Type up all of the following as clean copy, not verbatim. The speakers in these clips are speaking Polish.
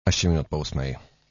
15 minut po 8.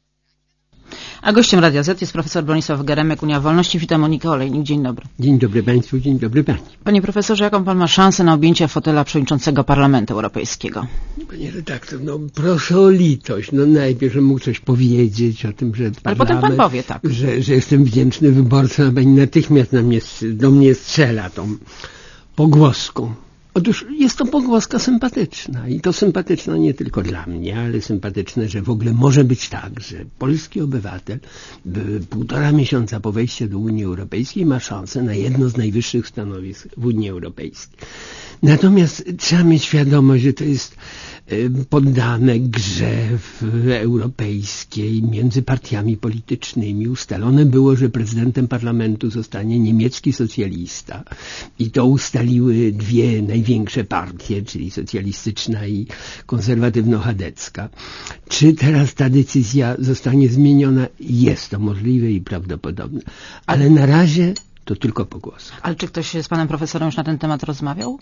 A gościem Radia Z jest profesor Bronisław Geremek, Unia Wolności. Witam Monikę Olejnik. Dzień dobry. Dzień dobry Państwu, dzień dobry Pani. Panie profesorze, jaką Pan ma szansę na objęcie fotela przewodniczącego Parlamentu Europejskiego? Panie redaktor, proszę o litość. Najpierw, żebym mógł coś powiedzieć o tym, że ale potem Pan powie, tak. Że jestem wdzięczny wyborcom, a Pani natychmiast do mnie strzela tą pogłoską. Otóż jest to pogłoska sympatyczna i to sympatyczna nie tylko dla mnie, ale sympatyczne, że w ogóle może być tak, że polski obywatel 1,5 miesiąca po wejściu do Unii Europejskiej ma szansę na jedno z najwyższych stanowisk w Unii Europejskiej. Natomiast trzeba mieć świadomość, że to jest poddane grze europejskiej między partiami politycznymi. Ustalone było, że prezydentem parlamentu zostanie niemiecki socjalista i to ustaliły dwie największe partie, czyli socjalistyczna i konserwatywno-chadecka. Czy teraz ta decyzja zostanie zmieniona? Jest to możliwe i prawdopodobne, ale na razie to tylko pogłos. Ale czy ktoś z panem profesorem już na ten temat rozmawiał?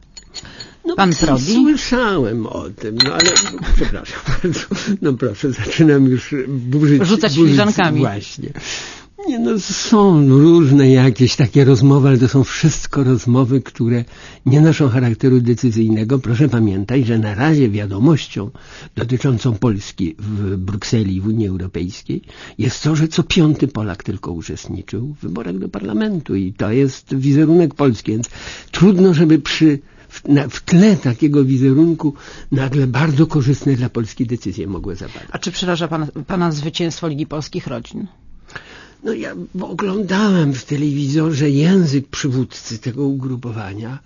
Pan zrobi? Słyszałem o tym, ale przepraszam bardzo, proszę, zaczynam już rzucać filiżankami. Właśnie. Są różne jakieś takie rozmowy, ale to są wszystko rozmowy, które nie noszą charakteru decyzyjnego. Proszę pamiętać, że na razie wiadomością dotyczącą Polski w Brukseli, w Unii Europejskiej jest to, że co 5. Polak tylko uczestniczył w wyborach do parlamentu i to jest wizerunek Polski, więc trudno, żeby w tle takiego wizerunku nagle bardzo korzystne dla Polski decyzje mogły zapadać. A czy przeraża pana zwycięstwo Ligi Polskich Rodzin? Ja oglądałem w telewizorze język przywódcy tego ugrupowania.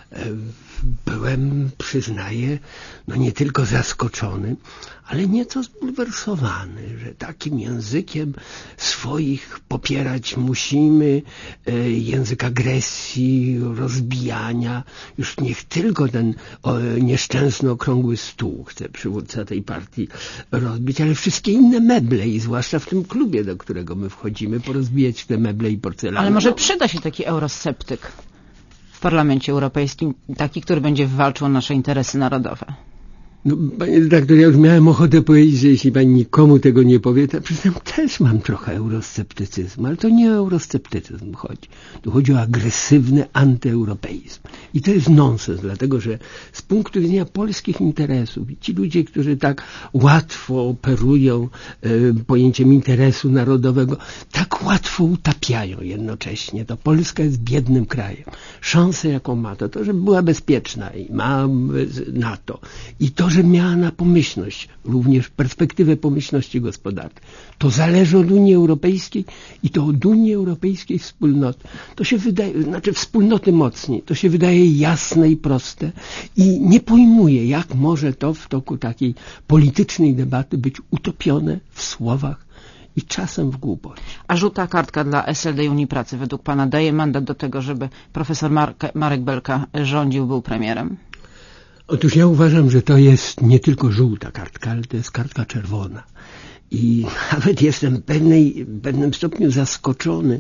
Byłem, przyznaję, nie tylko zaskoczony, ale nieco zbulwersowany, że takim językiem swoich popierać musimy, język agresji, rozbijania. Już niech tylko ten nieszczęsny okrągły stół chce przywódca tej partii rozbić, ale wszystkie inne meble i zwłaszcza w tym klubie, do którego my wchodzimy, porozbijać te meble i porcelany. Ale może przyda się taki eurosceptyk w Parlamencie Europejskim, taki, który będzie walczył o nasze interesy narodowe. Panie redaktor, ja już miałem ochotę powiedzieć, że jeśli pani nikomu tego nie powie, to przyznam, też mam trochę eurosceptycyzmu, ale to nie o eurosceptycyzm chodzi. Tu chodzi o agresywny antyeuropeizm. I to jest nonsens, dlatego że z punktu widzenia polskich interesów i ci ludzie, którzy tak łatwo operują pojęciem interesu narodowego, tak łatwo utapiają jednocześnie. To Polska jest biednym krajem. Szansę, jaką ma, to żeby była bezpieczna i ma NATO. I to, że miała na pomyślność, również perspektywę pomyślności gospodarczej. To zależy od Unii Europejskiej i to od Unii Europejskiej wspólnoty. To się wydaje, wspólnoty mocniej, to się wydaje jasne i proste i nie pojmuję, jak może to w toku takiej politycznej debaty być utopione w słowach i czasem w głupocie. A żółta kartka dla SLD i Unii Pracy według pana daje mandat do tego, żeby profesor Marek Belka rządził, był premierem? Otóż ja uważam, że to jest nie tylko żółta kartka, ale to jest kartka czerwona. I nawet jestem w pewnym stopniu zaskoczony,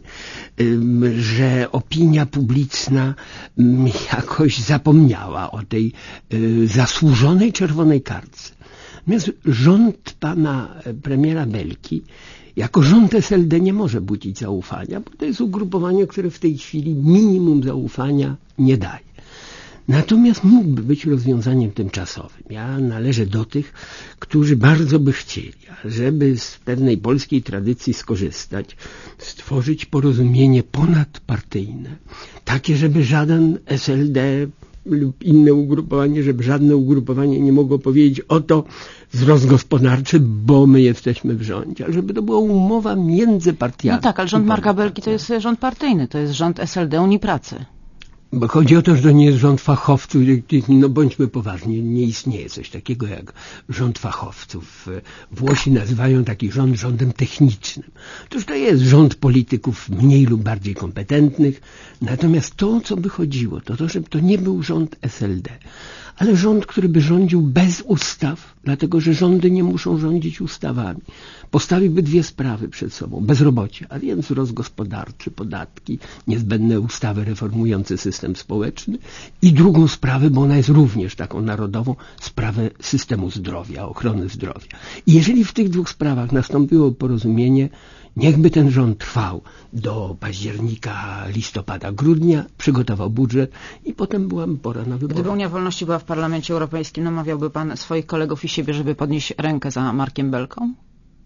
że opinia publiczna jakoś zapomniała o tej zasłużonej czerwonej kartce. Natomiast rząd pana premiera Belki jako rząd SLD nie może budzić zaufania, bo to jest ugrupowanie, które w tej chwili minimum zaufania nie daje. Natomiast mógłby być rozwiązaniem tymczasowym. Ja należę do tych, którzy bardzo by chcieli, żeby z pewnej polskiej tradycji skorzystać, stworzyć porozumienie ponadpartyjne, takie, żeby żaden SLD lub inne ugrupowanie, żeby żadne ugrupowanie nie mogło powiedzieć oto wzrost gospodarczy, bo my jesteśmy w rządzie, ale żeby to była umowa między partiami. Tak, ale rząd Marka Belki to jest rząd partyjny, to jest rząd SLD Unii Pracy. Bo chodzi o to, że to nie jest rząd fachowców, bądźmy poważni, nie istnieje coś takiego jak rząd fachowców. Włosi nazywają taki rząd rządem technicznym. Otóż to jest rząd polityków mniej lub bardziej kompetentnych, natomiast to, co by chodziło, to żeby to nie był rząd SLD, ale rząd, który by rządził bez ustaw, dlatego że rządy nie muszą rządzić ustawami. Postawiłby dwie sprawy przed sobą. Bezrobocie, a więc wzrost gospodarczy, podatki, niezbędne ustawy reformujące system dostęp społeczny i drugą sprawę, bo ona jest również taką narodową, sprawę systemu zdrowia, ochrony zdrowia. I jeżeli w tych dwóch sprawach nastąpiło porozumienie, niechby ten rząd trwał do października, listopada, grudnia, przygotował budżet i potem była pora na wybory. Gdyby Unia Wolności była w Parlamencie Europejskim, namawiałby pan swoich kolegów i siebie, żeby podnieść rękę za Markiem Belką?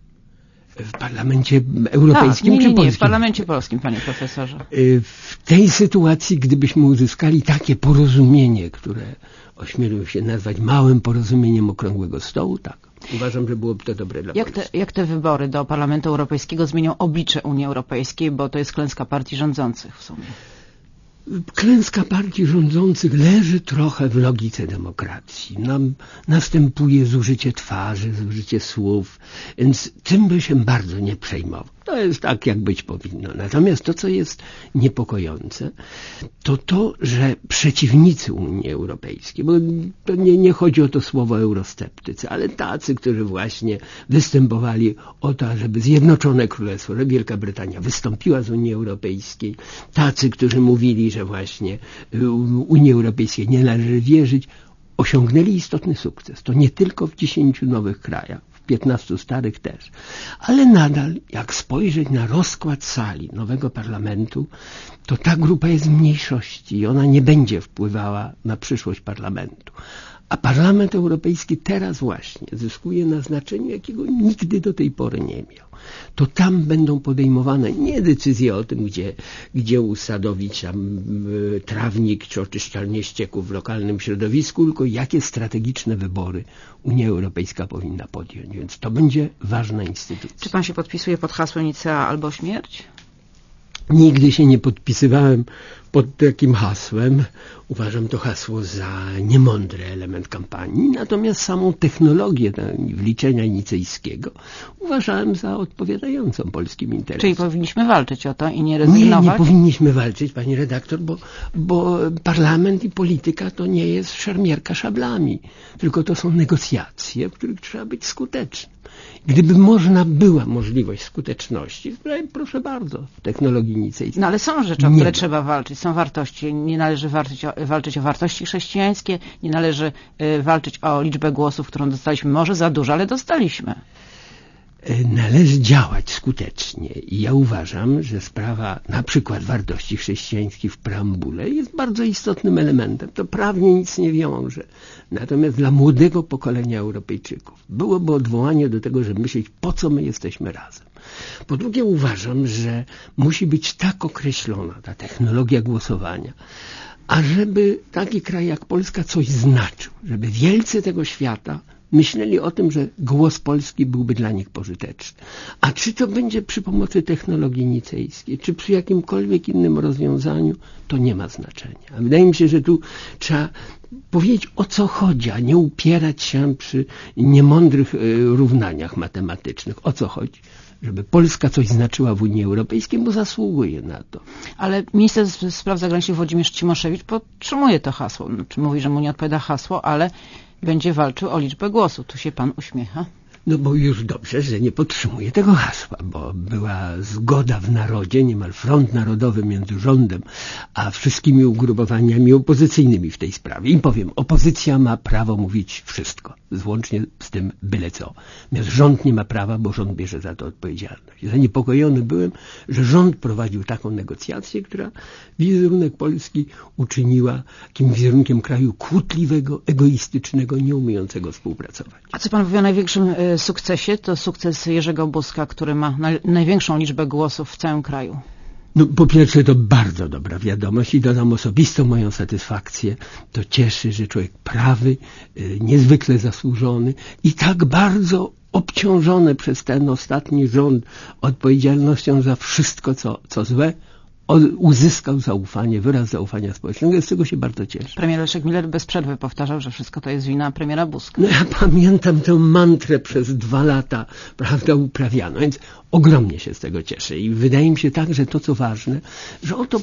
W Parlamencie Europejskim czy polskim? Nie, w Parlamencie Polskim, panie profesorze. W tej sytuacji, gdybyśmy uzyskali takie porozumienie, które ośmieliłem się nazwać małym porozumieniem okrągłego stołu, tak. Uważam, że byłoby to dobre dla Polski. Jak te wybory do Parlamentu Europejskiego zmienią oblicze Unii Europejskiej, bo to jest klęska partii rządzących w sumie? Klęska partii rządzących leży trochę w logice demokracji. Nam następuje zużycie twarzy, zużycie słów, więc tym by się bardzo nie przejmował. To jest tak, jak być powinno. Natomiast to, co jest niepokojące, to, że przeciwnicy Unii Europejskiej, bo to nie chodzi o to słowo eurosceptycy, ale tacy, którzy właśnie występowali o to, żeby Zjednoczone Królestwo, że Wielka Brytania wystąpiła z Unii Europejskiej, tacy, którzy mówili, że właśnie Unii Europejskiej nie należy wierzyć, osiągnęli istotny sukces. To nie tylko w 10 nowych krajach, w 15 starych też. Ale nadal, jak spojrzeć na rozkład sali nowego parlamentu, to ta grupa jest w mniejszości i ona nie będzie wpływała na przyszłość parlamentu. A Parlament Europejski teraz właśnie zyskuje na znaczeniu, jakiego nigdy do tej pory nie miał. To tam będą podejmowane nie decyzje o tym, gdzie usadowić tam trawnik czy oczyszczalnię ścieków w lokalnym środowisku, tylko jakie strategiczne wybory Unia Europejska powinna podjąć. Więc to będzie ważna instytucja. Czy pan się podpisuje pod hasłem Nicea albo śmierć? Nigdy się nie podpisywałem pod takim hasłem. Uważam to hasło za niemądry element kampanii, natomiast samą technologię wliczenia nicejskiego uważałem za odpowiadającą polskim interesom. Czyli powinniśmy walczyć o to i nie rezygnować? Nie powinniśmy walczyć, pani redaktor, bo parlament i polityka to nie jest szermierka szablami, tylko to są negocjacje, w których trzeba być skutecznym. Gdyby była możliwość skuteczności, proszę bardzo, w technologii nicejskiej. No ale są rzeczy, o które trzeba walczyć, są wartości. Nie należy walczyć o wartości chrześcijańskie, nie należy walczyć o liczbę głosów, którą dostaliśmy. Może za dużo, ale dostaliśmy. Należy działać skutecznie i ja uważam, że sprawa na przykład wartości chrześcijańskich w preambule jest bardzo istotnym elementem. To prawnie nic nie wiąże. Natomiast dla młodego pokolenia Europejczyków byłoby odwołanie do tego, żeby myśleć, po co my jesteśmy razem. Po drugie uważam, że musi być tak określona ta technologia głosowania, ażeby taki kraj jak Polska coś znaczył, żeby wielcy tego świata myśleli o tym, że głos Polski byłby dla nich pożyteczny. A czy to będzie przy pomocy technologii nicejskiej, czy przy jakimkolwiek innym rozwiązaniu, to nie ma znaczenia. A wydaje mi się, że tu trzeba powiedzieć, o co chodzi, a nie upierać się przy niemądrych równaniach matematycznych. O co chodzi? Żeby Polska coś znaczyła w Unii Europejskiej, bo zasługuje na to. Ale minister spraw zagranicznych Włodzimierz Cimoszewicz podtrzymuje to hasło. Znaczy mówi, że mu nie odpowiada hasło, ale będzie walczył o liczbę głosów. Tu się pan uśmiecha. No bo już dobrze, że nie podtrzymuje tego hasła, bo była zgoda w narodzie, niemal front narodowy między rządem a wszystkimi ugrupowaniami opozycyjnymi w tej sprawie. I powiem, opozycja ma prawo mówić wszystko, włącznie z tym byle co. Natomiast rząd nie ma prawa, bo rząd bierze za to odpowiedzialność. Zaniepokojony byłem, że rząd prowadził taką negocjację, która wizerunek Polski uczyniła takim wizerunkiem kraju kłótliwego, egoistycznego, nie umiejącego współpracować. A co pan mówi o największym sukcesie? To sukces Jerzego Buzka, który ma największą liczbę głosów w całym kraju. No, po pierwsze to bardzo dobra wiadomość i dodam osobistą moją satysfakcję. To cieszy, że człowiek prawy, niezwykle zasłużony i tak bardzo obciążony przez ten ostatni rząd odpowiedzialnością za wszystko, co złe, uzyskał zaufanie, wyraz zaufania społecznego, z czego się bardzo cieszę. Premier Leszek Miller bez przerwy powtarzał, że wszystko to jest wina premiera Buzka. No ja pamiętam tę mantrę przez 2 lata, prawda, uprawiano, więc ogromnie się z tego cieszę i wydaje mi się także to, co ważne, że oto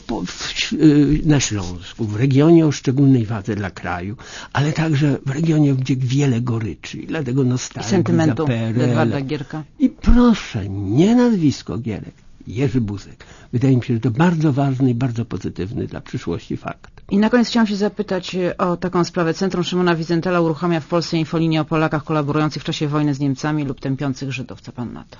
na Śląsku, w regionie o szczególnej wadze dla kraju, ale także w regionie, gdzie wiele goryczy i dlatego nostalgii sentymentu za PRL. Edwarda Gierka. I proszę, nie nazwisko Gierek, Jerzy Buzek. Wydaje mi się, że to bardzo ważny i bardzo pozytywny dla przyszłości fakt. I na koniec chciałam się zapytać o taką sprawę. Centrum Szymona Wiesenthala uruchamia w Polsce infolinię o Polakach kolaborujących w czasie wojny z Niemcami lub tępiących Żydów. Co pan na to?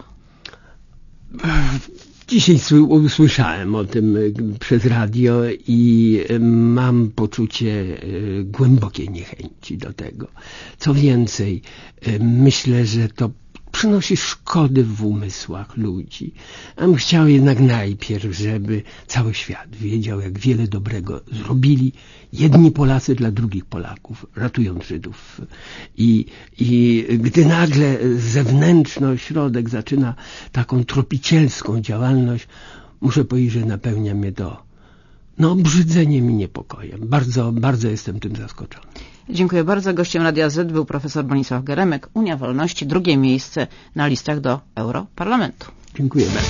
Dzisiaj usłyszałem o tym przez radio i mam poczucie głębokiej niechęci do tego. Co więcej, myślę, że to przynosi szkody w umysłach ludzi. Ja bym chciał jednak najpierw, żeby cały świat wiedział, jak wiele dobrego zrobili jedni Polacy dla drugich Polaków, ratując Żydów. I gdy nagle zewnętrzny ośrodek zaczyna taką tropicielską działalność, muszę powiedzieć, że napełnia mnie to obrzydzeniem i niepokojem. Bardzo, bardzo jestem tym zaskoczony. Dziękuję bardzo. Gościem Radia Z był profesor Bronisław Geremek, Unia Wolności, drugie miejsce na listach do Europarlamentu. Dziękuję bardzo.